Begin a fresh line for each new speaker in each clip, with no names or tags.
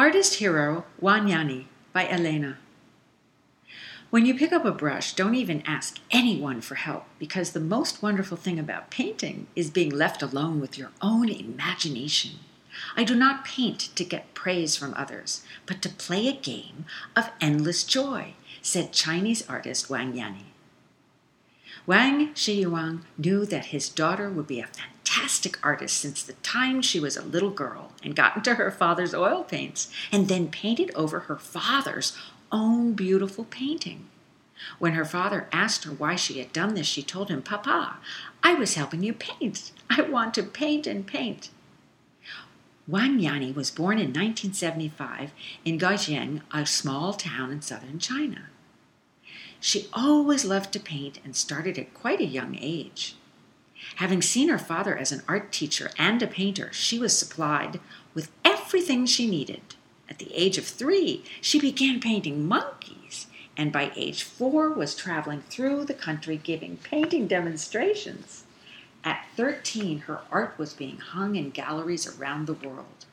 Artist Hero Wang Yani by Elena. When you pick up a brush, don't even ask anyone for help, because the most wonderful thing about painting is being left alone with your own imagination. I do not paint to get praise from others, but to play a game of endless joy, said Chinese artist Wang Yani. Wang Shiyuan knew that his daughter would be a fantastic artist since the time she was a little girl and got into her father's oil paints and then painted over her father's own beautiful painting. When her father asked her why she had done this, she told him, "Papa, I was helping you paint. I want to paint and paint." Wang Yani was born in 1975 in Guizheng, a small town in southern China. She always loved to paint and started at quite a young age. Having seen her father as an art teacher and a painter, she was supplied with everything she needed. At the age of 3, she began painting monkeys, and by age 4 was traveling through the country giving painting demonstrations. At 13, her art was being hung in galleries around the world.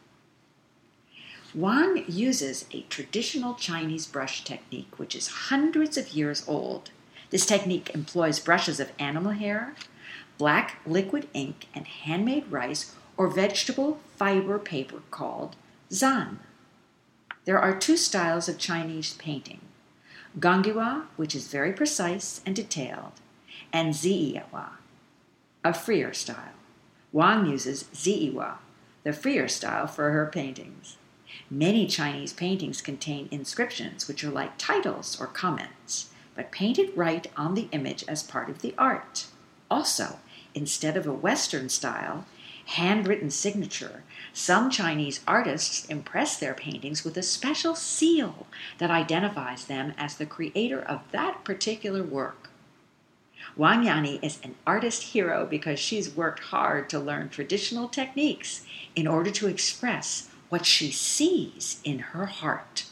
Wang uses a traditional Chinese brush technique which is hundreds of years old. This technique employs brushes of animal hair, black liquid ink, and handmade rice or vegetable fiber paper called zan. There are 2 styles of Chinese painting: Gongghua, which is very precise and detailed, and Ziyiwa, a freer style. Wang uses Ziyiwa, the freer style, for her paintings. Many Chinese paintings contain inscriptions which are like titles or comments, but painted right on the image as part of the art. Also, instead of a Western style, handwritten signature, some Chinese artists impress their paintings with a special seal that identifies them as the creator of that particular work. Wang Yani is an artist hero because she's worked hard to learn traditional techniques in order to express what she sees in her heart.